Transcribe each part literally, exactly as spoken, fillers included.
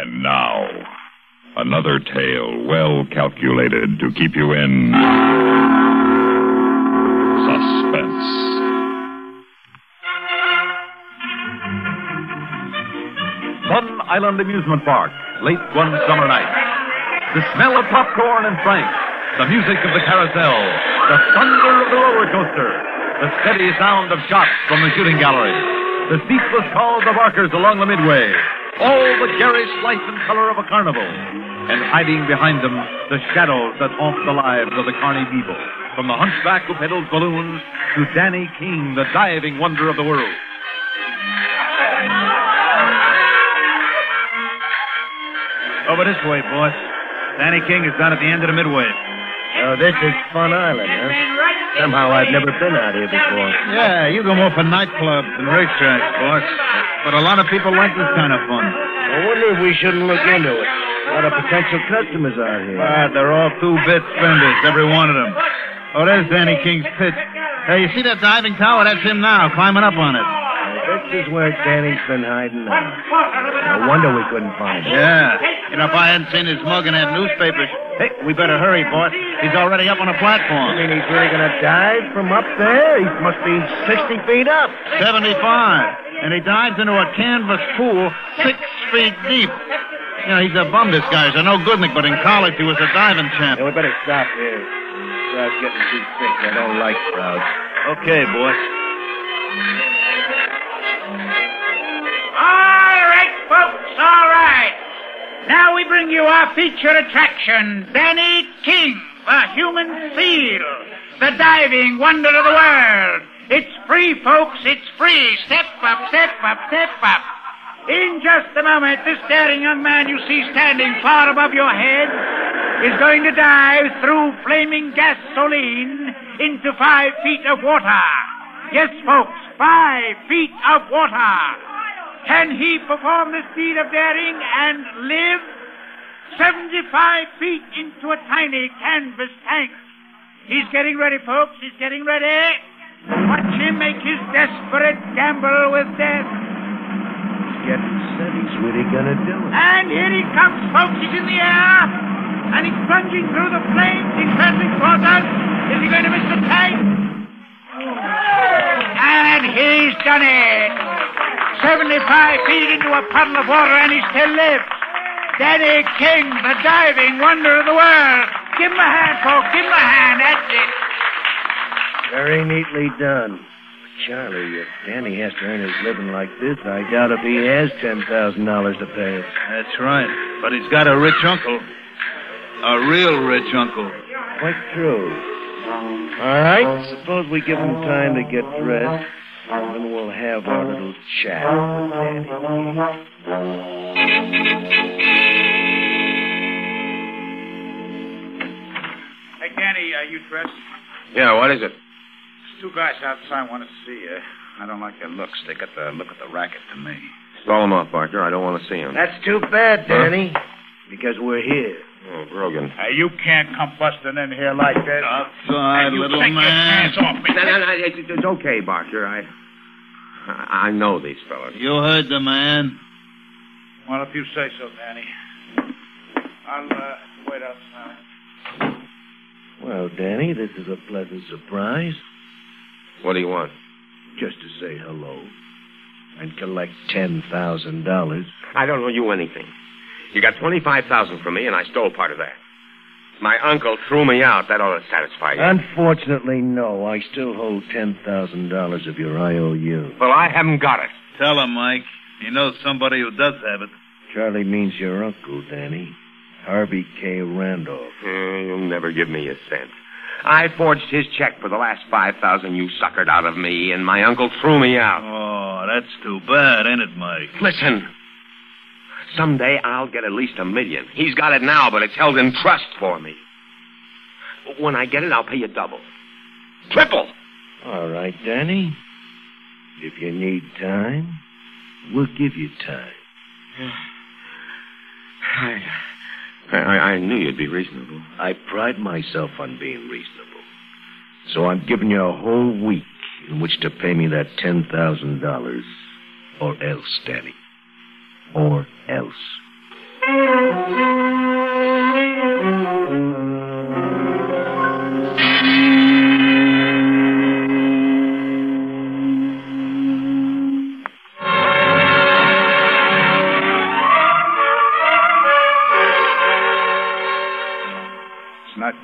And now, another tale well calculated to keep you in suspense. Sun Island Amusement Park, late one summer night. The smell of popcorn and franks, the music of the carousel, the thunder of the roller coaster, the steady sound of shots from the shooting gallery, the ceaseless calls of barkers along the midway, all the garish life and color of a carnival, and hiding behind them the shadows that haunt the lives of the Carney people, from the hunchback who peddles balloons to Danny King, the diving wonder of the world. Over this way, boss. Danny King is down at the end of the midway. Oh, this is Fun Island, huh? Somehow I've never been out here before. Yeah, you go more for nightclubs and racetracks, boss. But a lot of people like this kind of fun. I wonder if we shouldn't look into it. A lot of potential customers out here. Ah, they're all two-bit spenders, every one of them. Oh, there's Danny King's pit. Hey, you see that diving tower? That's him now, climbing up on it. This is where Danny's been hiding now. No wonder we couldn't find him. Yeah. You know, if I hadn't seen his mug in that newspaper... Hey, we better hurry, boss. He's already up on the platform. You mean he's really going to dive from up there? He must be sixty feet up. seventy-five. And he dives into a canvas pool six feet deep. You know, he's a bum, this guy. He's a no-goodnik, but in college he was a diving champ. Yeah, we better stop here. The crowd's getting too thick. I don't like crowds. Okay, boss. All right, folks, all right. Now we bring you our feature attraction, Danny King, the human seal, the diving wonder of the world. It's free, folks, it's free. Step up, step up, step up. In just a moment, this daring young man you see standing far above your head is going to dive through flaming gasoline into five feet of water. Yes, folks, five feet of water. Can he perform this deed of daring and live? seventy-five feet into a tiny canvas tank. He's getting ready, folks. He's getting ready. Watch him make his desperate gamble with death. He's getting set. He's really going to do it. And here he comes, folks. He's in the air. And he's plunging through the flames. He's turning towards us. Is he going to miss the tank? And he's done it. seventy-five feet into a puddle of water, and he still lives. Danny King, the diving wonder of the world. Give him a hand, folks. Give him a hand. That's it. Very neatly done. Charlie, if Danny has to earn his living like this, I doubt if he has ten thousand dollars to pay us. That's right. But he's got a rich uncle. A real rich uncle. Quite true. All right, suppose we give him time to get dressed. Then we'll have our little chat with Danny. Hey, Danny, are you dressed? Yeah, what is it? There's two guys outside want to see you. I don't like their looks. They got the look of the racket to me. Stall them off, Barker. I don't want to see them. That's too bad, Danny. Huh? Because we're here. Oh, Brogan. Hey, you can't come busting in here like that. Outside, you little take man. Your hands off me. No, no, no. It's, it's okay, Barker. I, I know these fellas. You heard the man. Well, if you say so, Danny. I'll uh, wait outside. Well, Danny, this is a pleasant surprise. What do you want? Just to say hello. And collect ten thousand dollars. I don't owe you anything. You got twenty-five thousand dollars from me, and I stole part of that. My uncle threw me out. That ought to satisfy you. Unfortunately, no. I still hold ten thousand dollars of your I O U. Well, I haven't got it. Tell him, Mike. He knows somebody who does have it. Charlie means your uncle, Danny. Harvey K. Randolph. Uh, you'll never give me a cent. I forged his check for the last five thousand dollars you suckered out of me, and my uncle threw me out. Oh, that's too bad, ain't it, Mike? Listen. Someday I'll get at least a million. He's got it now, but it's held in trust for me. When I get it, I'll pay you double. Triple. All right, Danny. If you need time, we'll give you time. I, I, I knew you'd be reasonable. I pride myself on being reasonable. So I'm giving you a whole week in which to pay me that ten thousand dollars. Or else, Danny. Or else.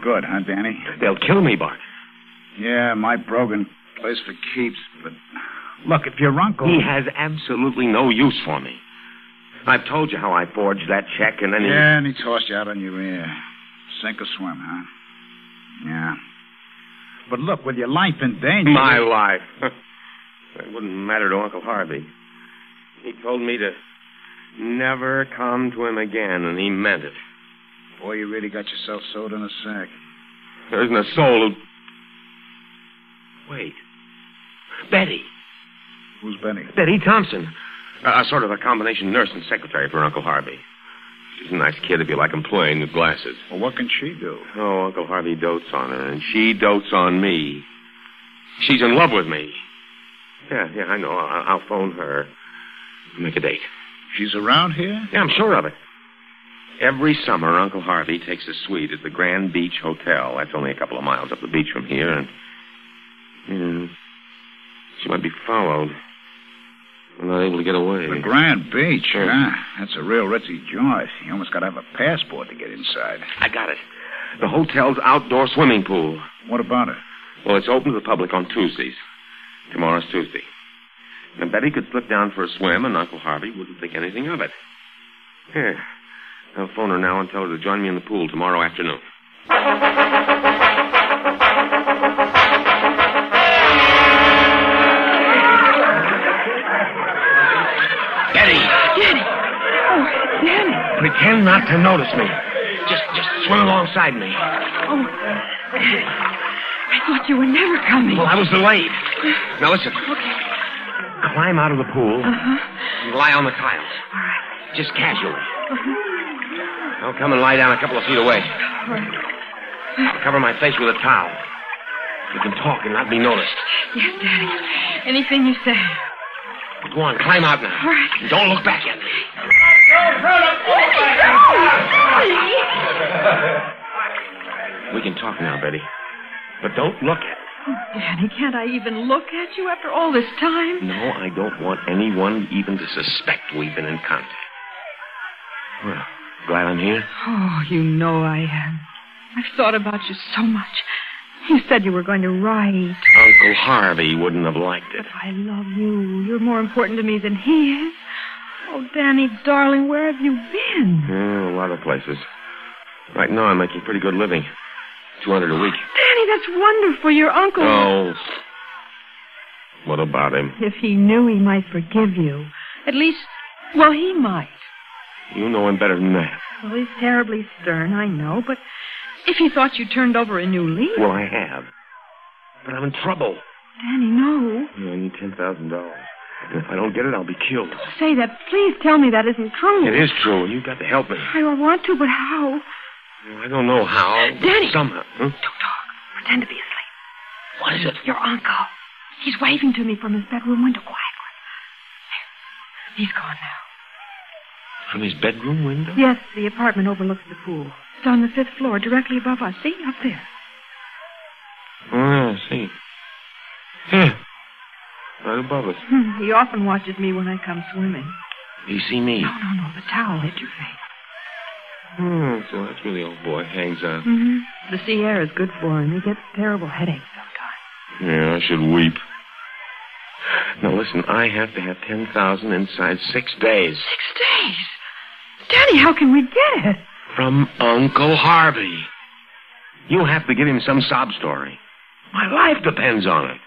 good, huh, Danny? They'll kill me, Bart. Yeah, my Brogan plays for keeps, but look, if your uncle... He has absolutely no use for me. I've told you how I forged that check, and then he... Yeah, and he tossed you out on your ear. Sink or swim, huh? Yeah. But look, with your life in danger... My life. That wouldn't matter to Uncle Harvey. He told me to never come to him again, and he meant it. Boy, you really got yourself sewed in a sack. There isn't a soul who... Wait. Betty. Who's Betty? Betty Thompson. Uh, sort of a combination nurse and secretary for Uncle Harvey. She's a nice kid if you like employing with glasses. Well, what can she do? Oh, Uncle Harvey dotes on her, and she dotes on me. She's in love with me. Yeah, yeah, I know. I'll, I'll phone her. Make a date. She's around here? Yeah, I'm sure of it. Every summer, Uncle Harvey takes a suite at the Grand Beach Hotel. That's only a couple of miles up the beach from here, and... Hmm, she might be followed. I'm not able to get away. The Grand Beach, huh? That's a real ritzy joint. You almost got to have a passport to get inside. I got it. The hotel's outdoor swimming pool. What about it? Well, it's open to the public on Tuesdays. Tomorrow's Tuesday. Now, Betty could slip down for a swim, and Uncle Harvey wouldn't think anything of it. Here. I'll phone her now and tell her to join me in the pool tomorrow afternoon. Betty! Danny! Oh, Danny! Pretend not to notice me. Just, just swim alongside me. Oh, Danny. I thought you were never coming. Well, I was delayed. Now, listen. Okay. Climb out of the pool Uh-huh. and lie on the tiles. All right. Just casually. Uh-huh. I'll come and lie down a couple of feet away. All right. I'll cover my face with a towel. You can talk and not be noticed. Yes, Daddy. Anything you say. Go on, climb out now. All right. And don't look back at me. We can talk now, Betty. But don't look at me. Oh, Danny, can't I even look at you after all this time? No, I don't want anyone even to suspect we've been in contact. Well, glad I'm here? Oh, you know I am. I've thought about you so much. You said you were going to write. Uncle Harvey wouldn't have liked it. But I love you. You're more important to me than he is. Oh, Danny, darling, where have you been? Oh, a lot of places. Right now, I'm making pretty good living. two hundred a week. Danny, that's wonderful. Your uncle... Oh. What about him? If he knew, he might forgive you. At least, well, he might. You know him better than that. Well, he's terribly stern, I know, but if he thought you turned over a new leaf... Well, I have. But I'm in trouble. Danny, no. I need ten thousand dollars. And if I don't get it, I'll be killed. Say that. Please tell me that isn't true. It is true, and you've got to help me. I want to, but how? Well, I don't know how. but Danny! Somehow. Huh? Don't talk. Pretend to be asleep. What is it? Your uncle. He's waving to me from his bedroom window quietly. There. He's gone now. From his bedroom window? Yes, the apartment overlooks the pool. It's on the fifth floor, directly above us. See? Up there. Oh, yeah, I see. Here. Right above us. Hmm, he often watches me when I come swimming. Do you see me? No, no, no. The towel hit your face. Oh, so that's where the old boy hangs out. Mm-hmm. The sea air is good for him. He gets terrible headaches sometimes. Yeah, I should weep. Now, listen, I have to have ten thousand inside six days. Six days? Daddy, how can we get it? From Uncle Harvey. You have to give him some sob story. My life depends on it.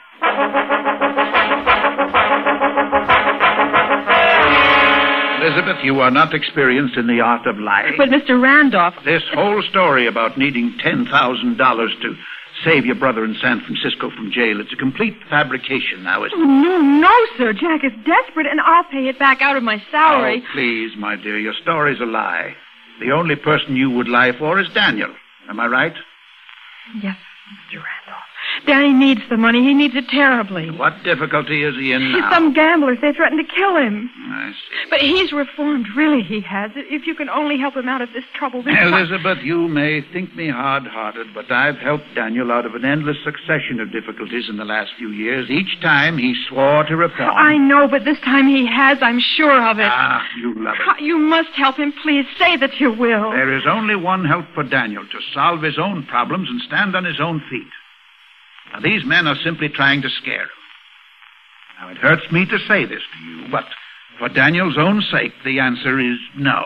Elizabeth, you are not experienced in the art of lying. But, Mister Randolph... This whole story about needing ten thousand dollars to save your brother in San Francisco from jail, it's a complete fabrication now, isn't Oh, it? no, no, sir. Jack is desperate, and I'll pay it back out of my salary. Oh, please, my dear, your story's a lie. The only person you would lie for is Daniel. Am I right? Yes, Mister Randolph. Danny needs the money. He needs it terribly. What difficulty is he in now? Some gamblers, they threatened to kill him. I see. But he's reformed. Really, he has. If you can only help him out of this trouble. This Elizabeth, you may think me hard-hearted, but I've helped Daniel out of an endless succession of difficulties in the last few years. Each time he swore to reform. I know, but this time he has. I'm sure of it. Ah, you love it. You must help him. Please say that you will. There is only one help for Daniel, to solve his own problems and stand on his own feet. Now, these men are simply trying to scare him. Now, it hurts me to say this to you, but for Daniel's own sake, the answer is no.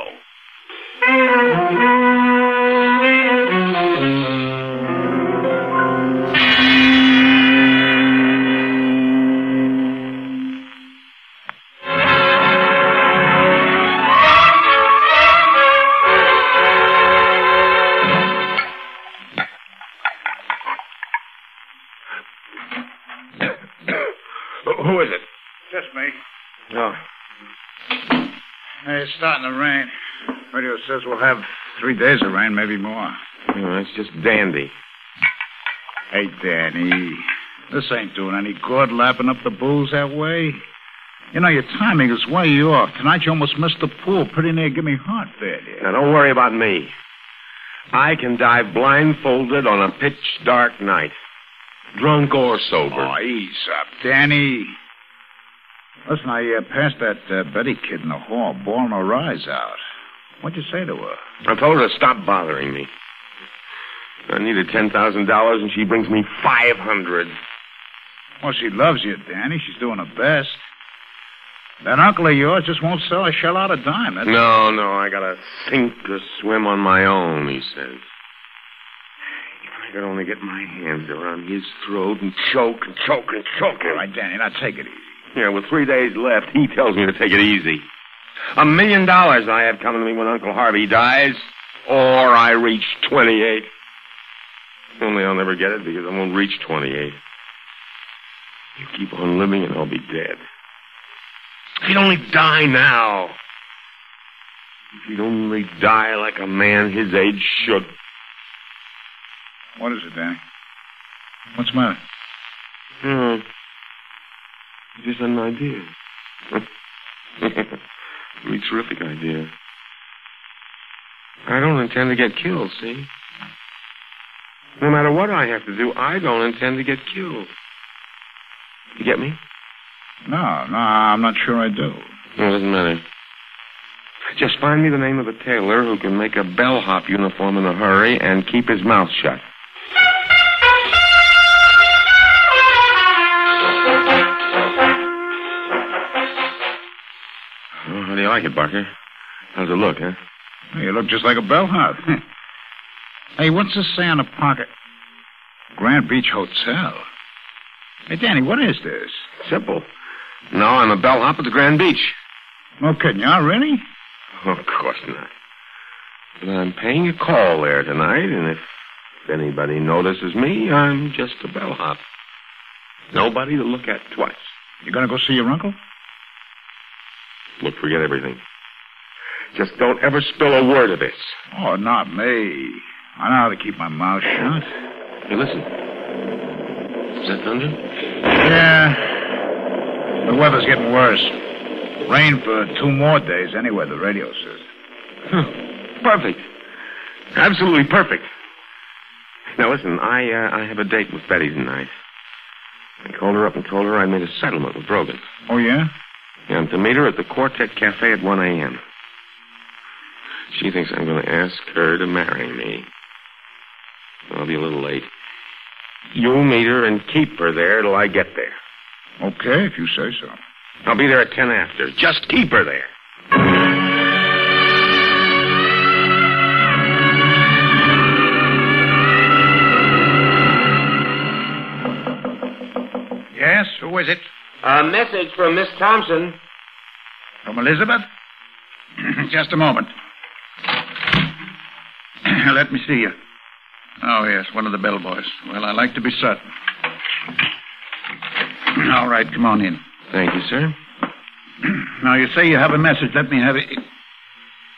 Who is it? Just me. Oh. Hey, it's starting to rain. Radio says we'll have three days of rain, maybe more. Oh, that's just dandy. Hey, Danny, this ain't doing any good, lapping up the booze that way. You know, your timing is way off. Tonight you almost missed the pool. Pretty near give me heart failure. Now, don't worry about me. I can dive blindfolded on a pitch-dark night. Drunk or sober. Oh, ease up, Danny. Listen, I uh, passed that uh, Betty kid in the hall, bawling her eyes out. What'd you say to her? I told her to stop bothering me. I needed ten thousand dollars, and she brings me five hundred. Well, she loves you, Danny. She's doing her best. That uncle of yours just won't sell a shell out of dime. That's... No, no, I gotta sink or swim on my own, he says. If I could only get my hands around his throat and choke and choke and choke him. All right, Danny, now take it easy. Yeah, with three days left, he tells me to take it easy. A million dollars I have coming to me when Uncle Harvey dies, or I reach twenty-eight. Only I'll never get it because I won't reach twenty-eight. You keep on living and I'll be dead. If he'd only die now. If he'd only die like a man his age should. What is it, Danny? What's the matter? Hmm. Just an idea. Really terrific idea. I don't intend to get killed, see? No matter what I have to do, I don't intend to get killed. You get me? No, no, I'm not sure I do. No, it doesn't matter. Just find me the name of a tailor who can make a bellhop uniform in a hurry and keep his mouth shut. Oh, how do you like it, Barker? How's it look, huh? Hey, you look just like a bellhop. Hey, what's this say on the pocket? Grand Beach Hotel. Hey, Danny, what is this? Simple. No, I'm a bellhop at the Grand Beach. No kidding, you are, really? Oh, of course not. But I'm paying a call there tonight, and if anybody notices me, I'm just a bellhop. Nobody to look at twice. You gonna go see your uncle? Look, forget everything. Just don't ever spill a word of this. Oh, not me. I know how to keep my mouth shut. Hey, listen. Is that thunder? Yeah. The weather's getting worse. Rain for two more days anyway, the radio says. Huh. Perfect. Absolutely perfect. Now, listen, I uh, I have a date with Betty tonight. I called her up and told her I made a settlement with Brogan. Oh, yeah? Yeah, I'm to meet her at the Quartet Cafe at one a.m. She thinks I'm going to ask her to marry me. I'll be a little late. You'll meet her and keep her there till I get there. Okay, if you say so. I'll be there at ten after. Just keep her there. Yes, who is it? A message from Miss Thompson. From Elizabeth? Just a moment. Let me see you. Oh, yes, one of the bellboys. Well, I like to be certain. All right, come on in. Thank you, sir. Now, you say you have a message. Let me have it.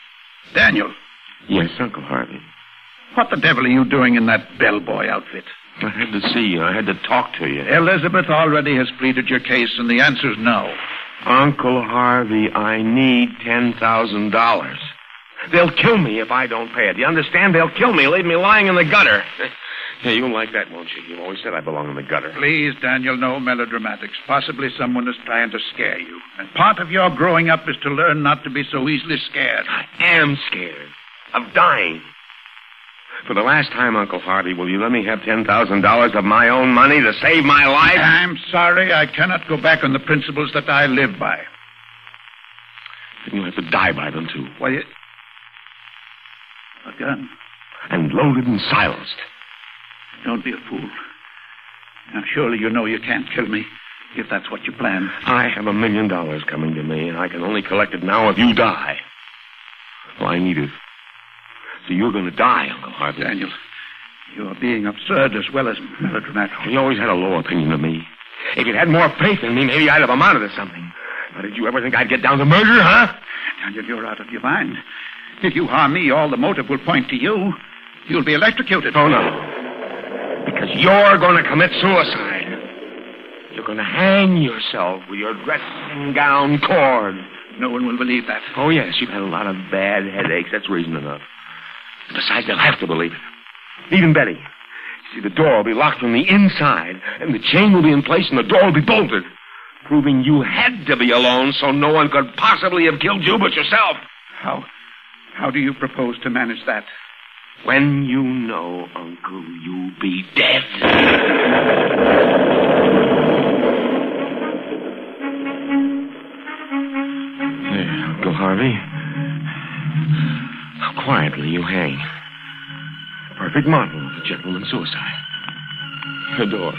Daniel. Yes, Uncle Harvey. What the devil are you doing in that bellboy outfit? I had to see you. I had to talk to you. Elizabeth already has pleaded your case, and the answer's no. Uncle Harvey, I need ten thousand dollars. They'll kill me if I don't pay it. You understand? They'll kill me, leave me lying in the gutter. Yeah, you'll like that, won't you? You always said I belong in the gutter. Please, Daniel, no melodramatics. Possibly someone is trying to scare you. And part of your growing up is to learn not to be so easily scared. I am scared of dying. For the last time, Uncle Harvey, will you let me have ten thousand dollars of my own money to save my life? I'm sorry. I cannot go back on the principles that I live by. Then you'll have to die by them, too. Why, it... a gun. And loaded and silenced. Don't be a fool. Now, surely you know you can't kill me, if that's what you plan. I have a million dollars coming to me, and I can only collect it now if you die. Well, I need it. So you're going to die, Uncle Harvey. Daniel, you are being absurd as well as melodramatic. You always had a low opinion of me. If you'd had more faith in me, maybe I'd have amounted to something. But did you ever think I'd get down to murder, huh? Daniel, you're out of your mind. If you harm me, all the motive will point to you. You'll be electrocuted. Oh, no. Because you're going to commit suicide. You're going to hang yourself with your dressing gown cord. No one will believe that. Oh, yes, you've had a lot of bad headaches. That's reason enough. Besides, they'll have to believe it. Even Betty. See, the door will be locked from the inside, and the chain will be in place, and the door will be bolted, proving you had to be alone so no one could possibly have killed you but yourself. How, how do you propose to manage that? When you know, Uncle, you'll be dead. There, Uncle Harvey. How quietly you hang. Perfect model of a gentleman's suicide. The door.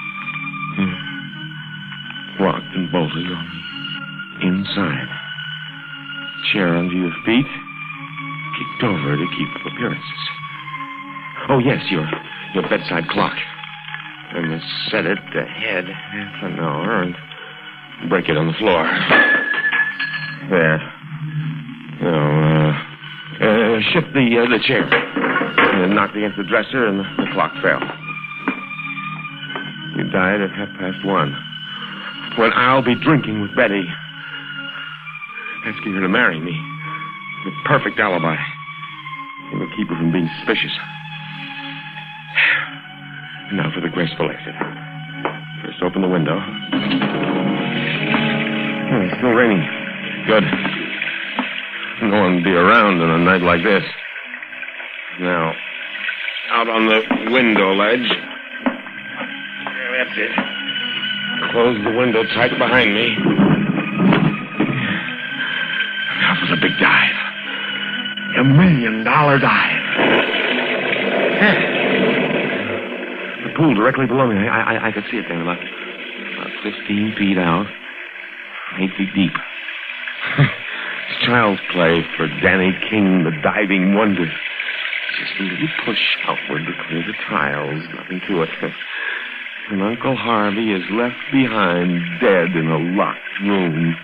Hmm. Locked and bolted on the inside. Chair under your feet. Kicked over to keep up appearances. Oh, yes, your your bedside clock. I'm going to set it ahead half an hour and break it on the floor. There. Now, uh... Uh, shift the uh, the chair. Uh, knocked against the dresser, and the, the clock fell. You died at half past one. When I'll be drinking with Betty. Asking her to marry me. The perfect alibi. It'll keep her from being suspicious. Now for the graceful exit. First open the window. Oh, it's still raining. Good. No one would be around on a night like this. Now, out on the window ledge. There, that's it. Close the window tight behind me. Now for the big dive. A million dollar dive. The pool directly below me. I, I, I could see it there, about, about fifteen feet out, eight feet deep. Child's play for Danny King, the diving wonder. Just a little push outward to clear the tiles. Nothing to it. And Uncle Harvey is left behind, dead in a locked room.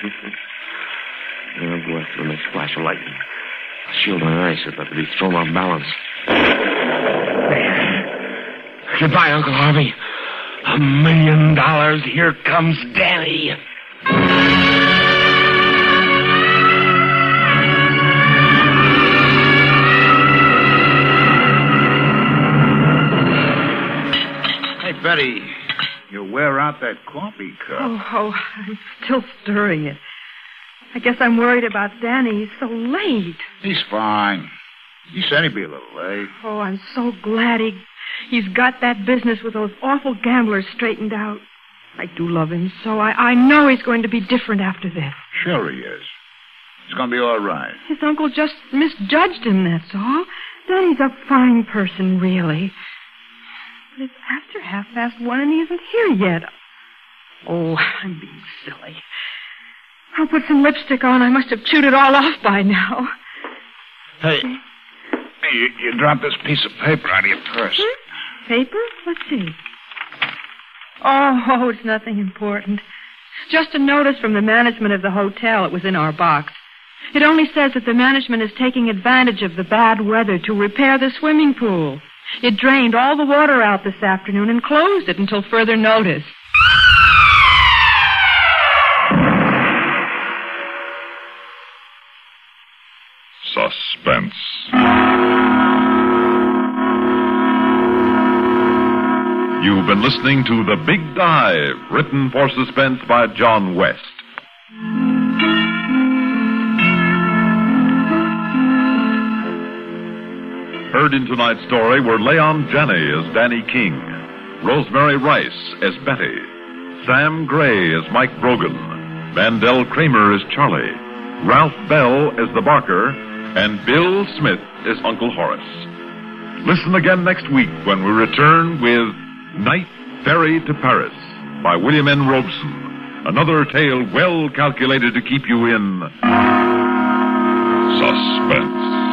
Now, bless the next flash of lightning. I'll shield my eyes so that to be thrown off balance. There. Goodbye, Uncle Harvey. A million dollars. Here comes Danny. Betty, you wear out that coffee cup. Oh, oh, I'm still stirring it. I guess I'm worried about Danny. He's so late. He's fine. He said he'd be a little late. Oh, I'm so glad he, he's got that business with those awful gamblers straightened out. I do love him so. I, I know he's going to be different after this. Sure he is. It's going to be all right. His uncle just misjudged him, that's all. Danny's a fine person, really. But it's after half past one and he isn't here yet. Oh, I'm being silly. I'll put some lipstick on. I must have chewed it all off by now. Hey, hey you, you dropped this piece of paper out of your purse. Hmm? Paper? Let's see. Oh, oh, it's nothing important. Just a notice from the management of the hotel. It was in our box. It only says that the management is taking advantage of the bad weather to repair the swimming pool. It drained all the water out this afternoon and closed it until further notice. Suspense. You've been listening to The Big Dive, written for Suspense by John West. Heard in tonight's story were Leon Janney as Danny King, Rosemary Rice as Betty, Sam Gray as Mike Brogan, Mandel Kramer as Charlie, Ralph Bell as the Barker, and Bill Smith as Uncle Horace. Listen again next week when we return with Night Ferry to Paris by William N. Robeson. Another tale well calculated to keep you in suspense.